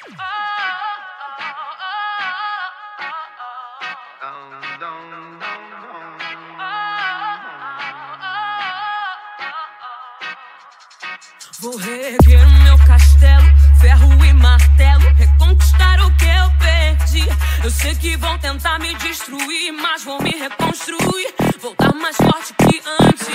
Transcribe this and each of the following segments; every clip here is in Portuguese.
Vou reerguer o meu castelo, ferro e martelo, reconquistar o que eu perdi. Eu sei que vão tentar me destruir, mas vou me reconstruir, voltar mais forte que antes.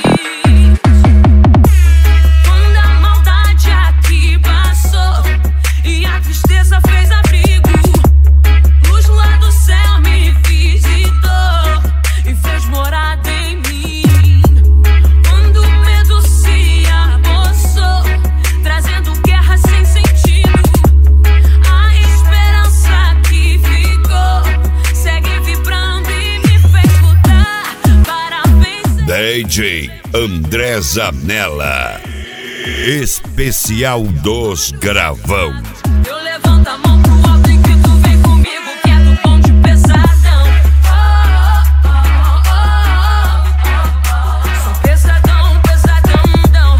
Quando a maldade aqui passou e a tristeza fez abrigo, luz lá do céu me visitou e fez morada em mim. Quando o medo se apossou, trazendo guerra sem sentido, a esperança que ficou segue vibrando e me fez lutar para vencer. DJ André Zanella, especial dos Gravão. Eu levanto a mão pro alto e grito, vem comigo que é do bonde pesadão. Sou pesadão, pesadão.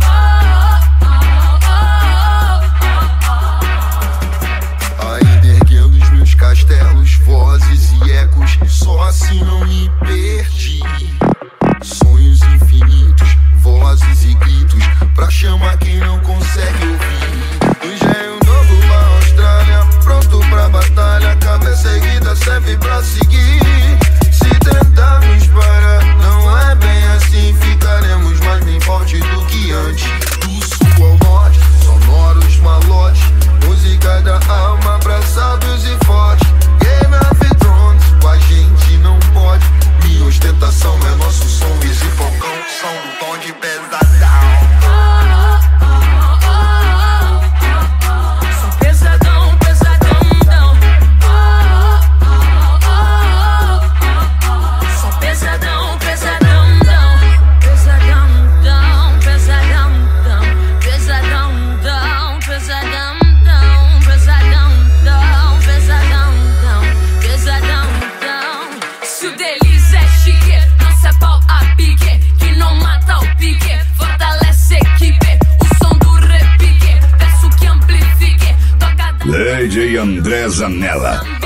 Ainda erguendo os meus castelos, vozes e ecos, só assim não me perdi. Sonhos infinitos, vozes e gritos, pra chamar quem não consegue ouvir. Engenho novo pra Austrália, pronto pra batalha, cabeça erguida serve pra seguir. Se tentarmos parar, não é bem assim, ficaremos mais bem forte do que antes. Do sul ao norte, sonoros malotes, música da alma pra sábios e fortes. Game of Thrones, com a gente não pode. Minha ostentação é nosso som, esse focão, som do tom de pesadão. Sou pesadão, pesadão. Sou pesadão, pesadão. Pesadão, pesadão. Pesadão, pesadão. Pesadão. Se o deles é chique, não se é pau a pique, que não mata o pique, fortalece a equipe, o som do repique, peço que amplifique, toca da DJ André Zanella.